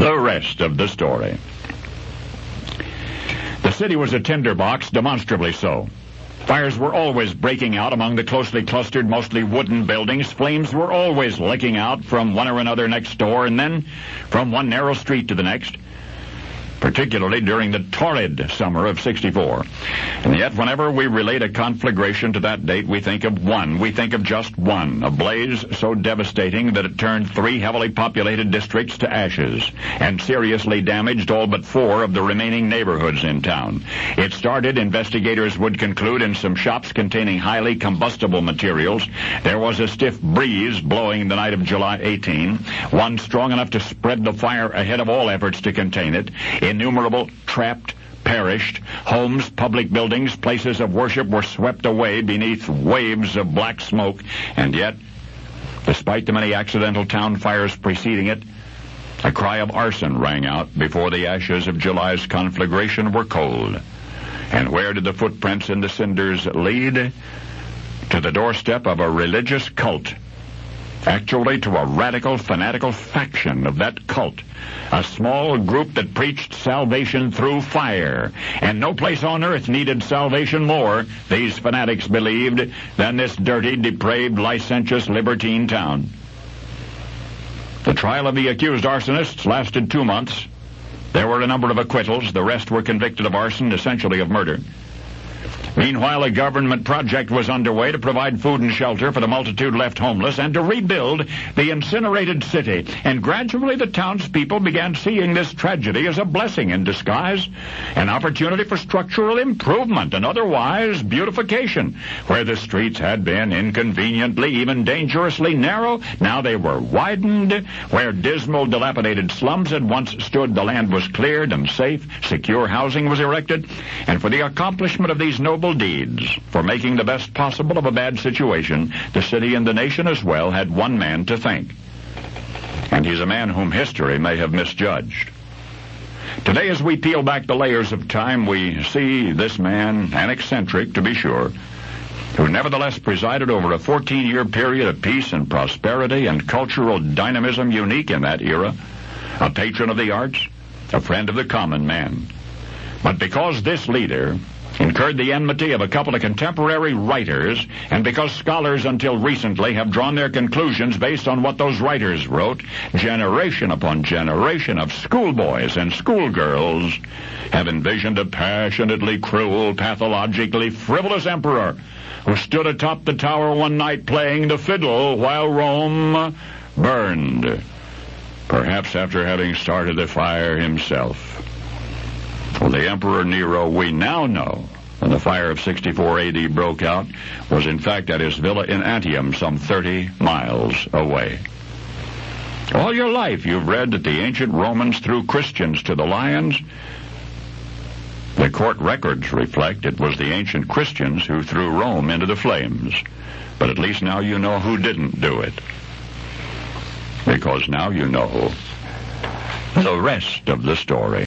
The rest of the story. The city was a tinderbox, demonstrably so. Fires were always breaking out among the closely clustered, mostly wooden buildings. Flames were always licking out from one or another next door, and then from one narrow street to the next, particularly during the torrid summer of '64. And yet, whenever we relate a conflagration to that date, we think of one. We think of just one. A blaze so devastating that it turned 3 heavily populated districts to ashes and seriously damaged all but 4 of the remaining neighborhoods in town. It started, investigators would conclude, in some shops containing highly combustible materials. There was a stiff breeze blowing the night of July 18, one strong enough to spread the fire ahead of all efforts to contain it. Innumerable trapped, perished. Homes, public buildings, places of worship were swept away beneath waves of black smoke. And yet, despite the many accidental town fires preceding it, a cry of arson rang out before the ashes of July's conflagration were cold. And where did the footprints in the cinders lead? To the doorstep of a religious cult. Actually, to a radical, fanatical faction of that cult. A small group that preached salvation through fire. And no place on earth needed salvation more, these fanatics believed, than this dirty, depraved, licentious, libertine town. The trial of the accused arsonists lasted 2 months. There were a number of acquittals. The rest were convicted of arson, essentially of murder. Meanwhile, a government project was underway to provide food and shelter for the multitude left homeless and to rebuild the incinerated city. And gradually the townspeople began seeing this tragedy as a blessing in disguise, an opportunity for structural improvement and otherwise beautification. Where the streets had been inconveniently, even dangerously narrow, now they were widened. Where dismal, dilapidated slums had once stood, the land was cleared and safe, secure housing was erected. And for the accomplishment of these noble deeds, for making the best possible of a bad situation, the city and the nation as well had one man to thank. And he's a man whom history may have misjudged. Today, as we peel back the layers of time, we see this man, an eccentric to be sure, who nevertheless presided over a 14-year period of peace and prosperity and cultural dynamism unique in that era, a patron of the arts, a friend of the common man. But because this leader incurred the enmity of a couple of contemporary writers, and because scholars until recently have drawn their conclusions based on what those writers wrote, generation upon generation of schoolboys and schoolgirls have envisioned a passionately cruel, pathologically frivolous emperor who stood atop the tower one night playing the fiddle while Rome burned, perhaps after having started the fire himself. Well, the Emperor Nero, we now know, when the fire of 64 AD broke out, was in fact at his villa in Antium, some 30 miles away. All your life you've read that the ancient Romans threw Christians to the lions. The court records reflect it was the ancient Christians who threw Rome into the flames. But at least now you know who didn't do it. Because now you know the rest of the story.